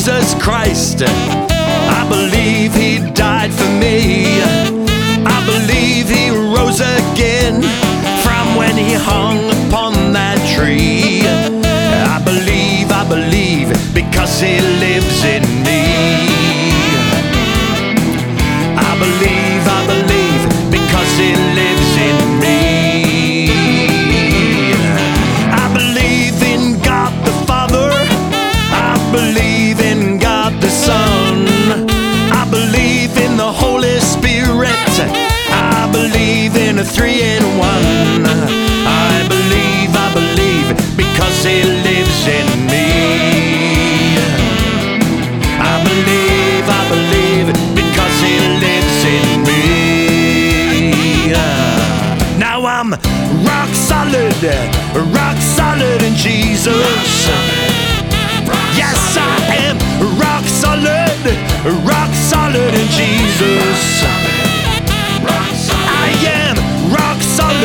Jesus Christ. I believe he died for me. I believe he rose again from when he hung upon that tree. I believe, because he lives in me. I believe, because he lives in me. I believe in God the Father. I believe in God the Son. I believe in the Holy Spirit. I believe in a three-in-one. I believe, because he lives in me. I believe, because he lives in me. Now I'm rock solid in Jesus. Yes, I am rock solid in Jesus. I am rock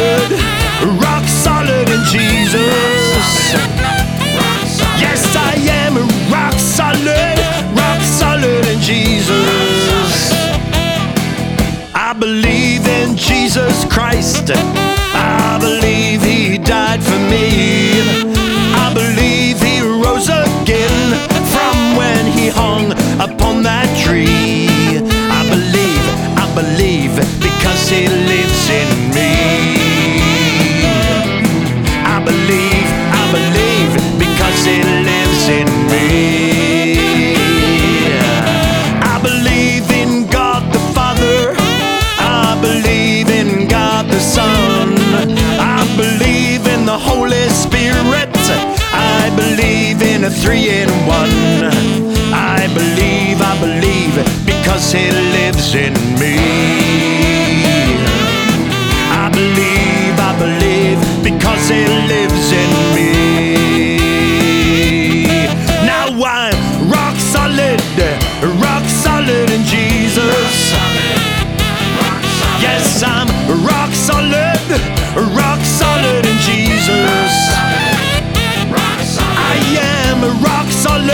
solid in Jesus. Yes, I am rock solid in Jesus. I believe in Jesus Christ. I believe he died for me. I believe he rose again from when he hung upon that tree. I believe, because he lives in me. I believe, because he lives in me. I believe in God the Father. I believe in God the Son. I believe in the Holy Spirit. I believe in a three-in-one. I believe, because he lives in me. I believe, because he lives in me. Now I'm rock solid in Jesus. Yes, I'm rock solid in Jesus. I am rock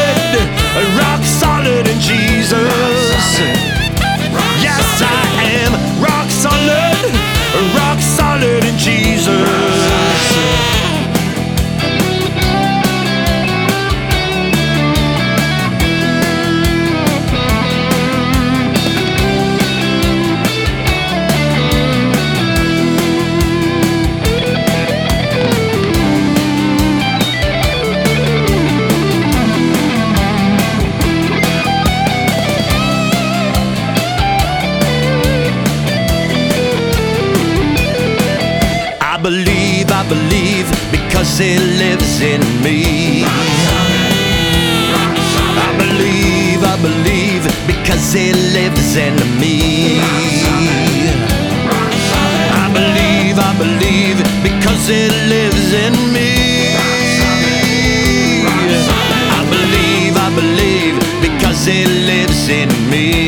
solid in Jesus. Yes, I am rock solid in Jesus. I believe, because he lives in me. I believe, because he lives in me. I believe, because he lives in me. I believe, because he lives in me.